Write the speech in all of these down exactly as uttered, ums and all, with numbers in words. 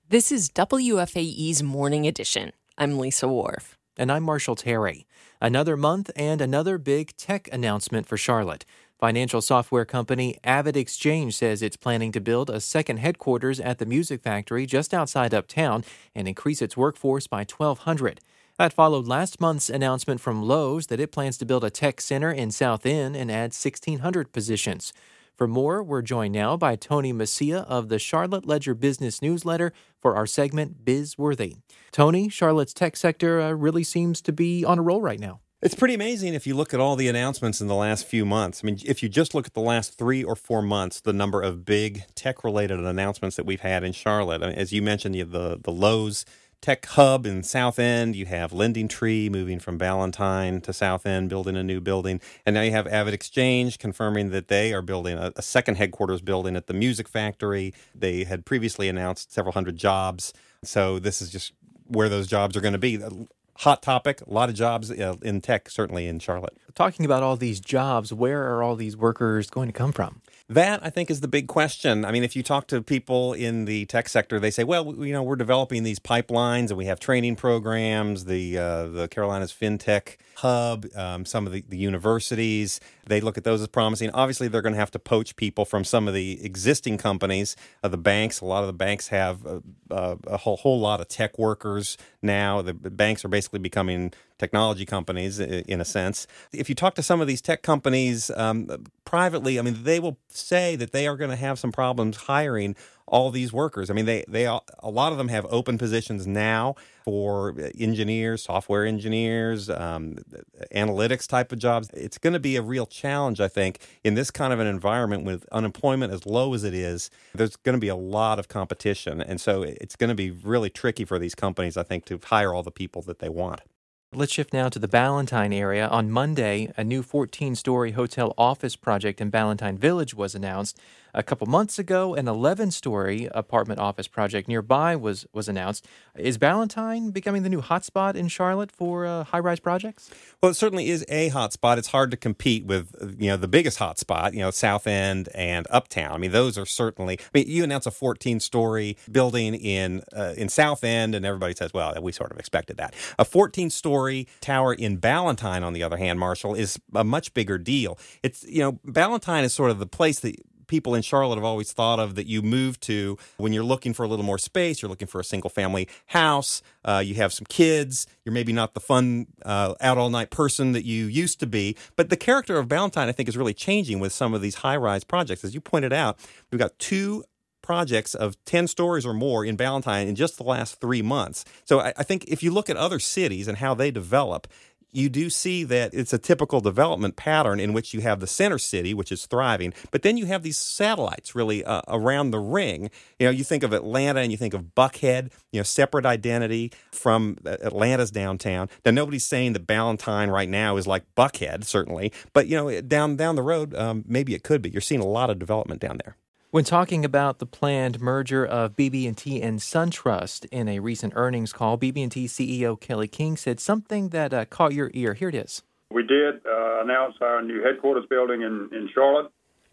This is W F A E's Morning Edition. I'm Lisa Wharf. And I'm Marshall Terry. Another month and another big tech announcement for Charlotte. Financial software company AvidXchange says it's planning to build a second headquarters at the Music Factory just outside Uptown and increase its workforce by twelve hundred. That followed last month's announcement from Lowe's that it plans to build a tech center in South End and add sixteen hundred positions. For more, we're joined now by Tony Macia of the Charlotte Ledger Business Newsletter for our segment BizWorthy. Tony, Charlotte's tech sector uh, really seems to be on a roll right now. It's pretty amazing if you look at all the announcements in the last few months. I mean, if you just look at the last three or four months, the number of big tech-related announcements that we've had in Charlotte. I mean, as you mentioned, you have the, the Lowe's Tech Hub in South End. You have LendingTree moving from Ballantyne to South End, building a new building. And now you have AvidXchange confirming that they are building a, a second headquarters building at the Music Factory. They had previously announced several hundred jobs. So this is just where those jobs are going to be. Hot topic, a lot of jobs uh, in tech, certainly in Charlotte. Talking about all these jobs, where are all these workers going to come from? That, I think, is the big question. I mean, if you talk to people in the tech sector, they say, well, you know, we're developing these pipelines and we have training programs, the uh, the Carolinas FinTech Hub, um, some of the, the universities. They look at those as promising. Obviously, they're going to have to poach people from some of the existing companies, uh, the banks. A lot of the banks have a, a, a whole, whole lot of tech workers now. The banks are basically becoming technology companies in a sense. If you talk to some of these tech companies um, privately, I mean, they will say that they are going to have some problems hiring all these workers. I mean, they they a lot of them have open positions now for engineers, software engineers, um, analytics type of jobs. It's going to be a real challenge, I think, in this kind of an environment with unemployment as low as it is. There's going to be a lot of competition, and so it's going to be really tricky for these companies, I think, to hire all the people that they want. Let's shift now to the Ballantyne area. On Monday, a new fourteen-story hotel office project in Ballantyne Village was announced. A couple months ago, an eleven-story apartment office project nearby was, was announced. Is Ballantyne becoming the new hotspot in Charlotte for uh, high-rise projects? Well, it certainly is a hotspot. It's hard to compete with, you know, the biggest hotspot, you know, South End and Uptown. I mean, those are certainly. I mean, you announce a fourteen-story building in uh, in South End, and everybody says, "Well, we sort of expected that." A fourteen-story tower in Ballantyne, on the other hand, Marshall, is a much bigger deal. It's, you know, Ballantyne is sort of the place that people in Charlotte have always thought of that you move to when you're looking for a little more space, you're looking for a single-family house, uh, you have some kids, you're maybe not the fun, uh, out-all-night person that you used to be. But the character of Ballantyne, I think, is really changing with some of these high-rise projects. As you pointed out, we've got two projects of ten stories or more in Ballantyne in just the last three months. So I, I think if you look at other cities and how they develop, you do see that it's a typical development pattern in which you have the center city, which is thriving, but then you have these satellites really uh, around the ring. You know, you think of Atlanta and you think of Buckhead, you know, separate identity from Atlanta's downtown. Now, nobody's saying that Ballantyne right now is like Buckhead, certainly, but, you know, down, down the road, um, maybe it could be. You're seeing a lot of development down there. When talking about the planned merger of B B and T and SunTrust in a recent earnings call, B B and T C E O Kelly King said something that uh, caught your ear. Here it is. We did uh, announce our new headquarters building in, in Charlotte,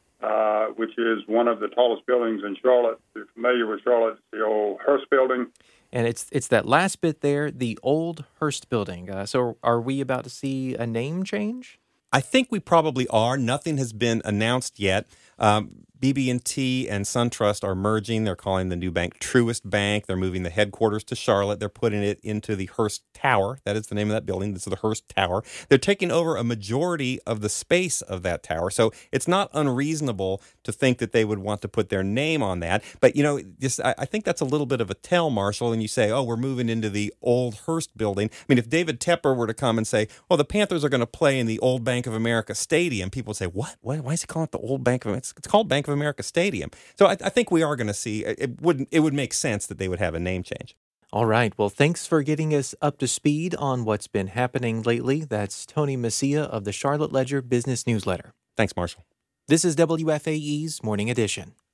uh, which is one of the tallest buildings in Charlotte. If you're familiar with Charlotte, it's the old Hearst building. And it's it's that last bit there, the old Hearst building. Uh, so are we about to see a name change? I think we probably are. Nothing has been announced yet. Um, B B and T and SunTrust are merging. They're calling the new bank Truist Bank. They're moving the headquarters to Charlotte. They're putting it into the Hearst Tower. That is the name of that building. This is the Hearst Tower. They're taking over a majority of the space of that tower. So it's not unreasonable to think that they would want to put their name on that. But, you know, just, I, I think that's a little bit of a tell, Marshall, and you say, oh, we're moving into the old Hearst building. I mean, if David Tepper were to come and say, well, the Panthers are going to play in the old Bank of America Stadium, people would say, what? Why, why is he calling it the old Bank of America? It's, it's called Bank of America Stadium. So I, I think we are going to see, it wouldn't, it would make sense that they would have a name change. All right. Well, thanks for getting us up to speed on what's been happening lately. That's Tony Macia of the Charlotte Ledger Business Newsletter. Thanks, Marshall. This is W F A E's Morning Edition.